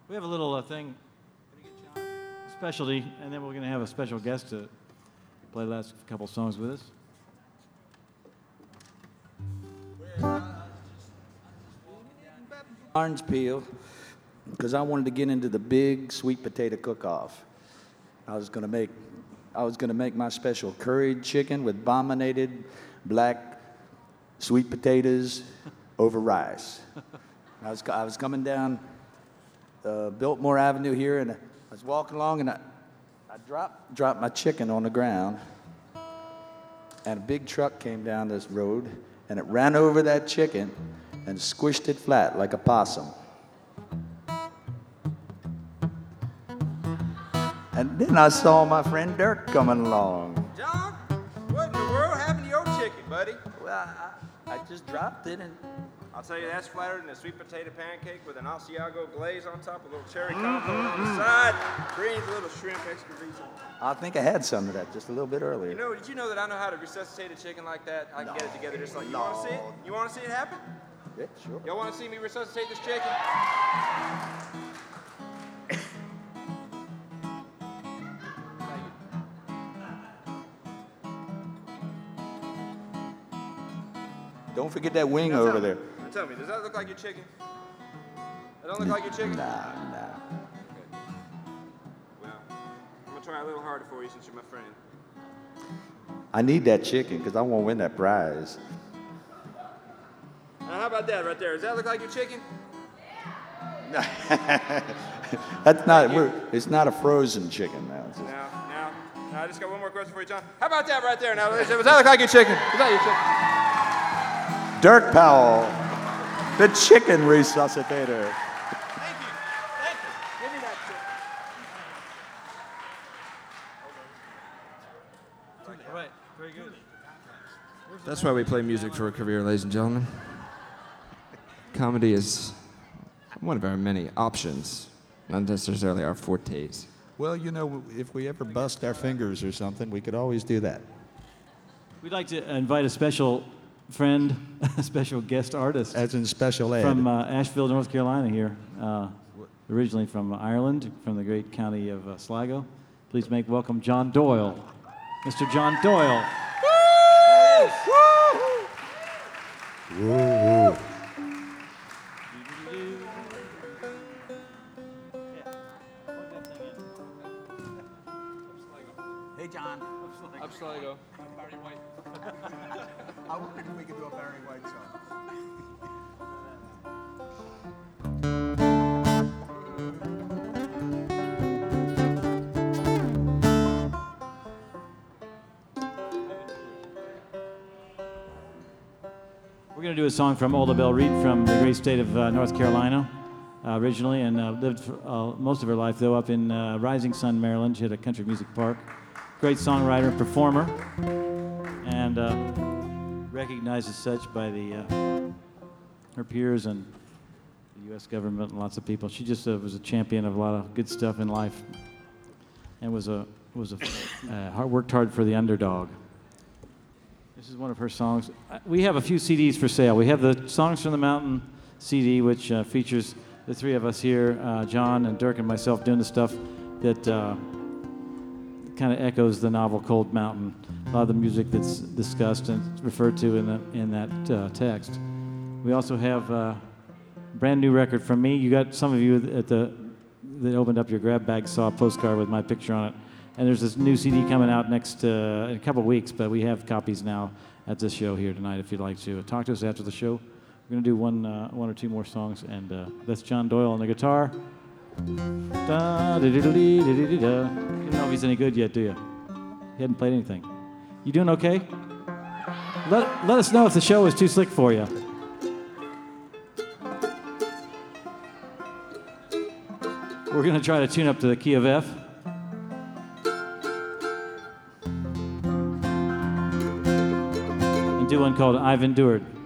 We have a little thing, specialty, and then we're going to have a special guest to play the last couple songs with us. Orange peel, because I wanted to get into the big sweet potato cook-off. I was gonna make my special curried chicken with bombinated black sweet potatoes over rice. I was coming down Biltmore Avenue here, and I was walking along, and I dropped my chicken on the ground, and a big truck came down this road, and it ran over that chicken and squished it flat like a possum. And then I saw my friend Dirk coming along. John, what in the world happened to your chicken, buddy? Well, I just dropped it, and I'll tell you, that's flattered in a sweet potato pancake with an Asiago glaze on top, a little cherry compote on the side, greens, a little shrimp, extra reason. I think I had some of that just a little bit earlier. Did you know that I know how to resuscitate a chicken like that? I can get it together just like you want to see it? You want to see it happen? Yeah, sure. Y'all want to see me resuscitate this chicken? Don't forget that wing over there. Now tell me, does that look like your chicken? That don't look like your chicken? Nah. Good. Well, I'm going to try a little harder for you since you're my friend. I need that chicken because I want to win that prize. Now, how about that right there? Does that look like your chicken? That's not. It's not a frozen chicken now. It's just, Now, I just got one more question for you, John. How about that right there? Now, does that look like your chicken? Is that your chicken? Dirk Powell, the chicken resuscitator. Thank you. Give me that chicken. All right, very good. That's why we play music for a career, ladies and gentlemen. Comedy is one of our many options, not necessarily our fortes. Well, if we ever bust our fingers or something, we could always do that. We'd like to invite a special friend, a special guest artist. As in special ed. From Asheville, North Carolina here, originally from Ireland, from the great county of Sligo. Please make welcome John Doyle. Mr. John Doyle. Woo! Woo! Hey, John. Up Sligo. Barry White. I wondered if we could do a Barry White song. We're going to do a song from Ola Belle Reed from the great state of North Carolina originally, and lived for, most of her life, though, up in Rising Sun, Maryland. She had a country music park. Great songwriter and performer, and recognized as such by her peers and the U.S. government and lots of people. She just was a champion of a lot of good stuff in life, and worked hard for the underdog. This is one of her songs. We have a few CDs for sale. We have the Songs from the Mountain CD, which features the three of us here, John and Dirk and myself, doing the stuff that kind of echoes the novel Cold Mountain. A lot of the music that's discussed and referred to in that text. We also have a brand new record from me. You got some of you that opened up your grab bag saw a postcard with my picture on it. And there's this new CD coming out next in a couple of weeks, but we have copies now at this show here tonight if you'd like to talk to us after the show. We're going to do one or two more songs, and that's John Doyle on the guitar. Da, da, da, da, da, da, da. You don't know if he's any good yet, do you? He hadn't played anything. You doing okay? Let us know if the show is too slick for you. We're going to try to tune up to the key of F. And do one called I've Endured.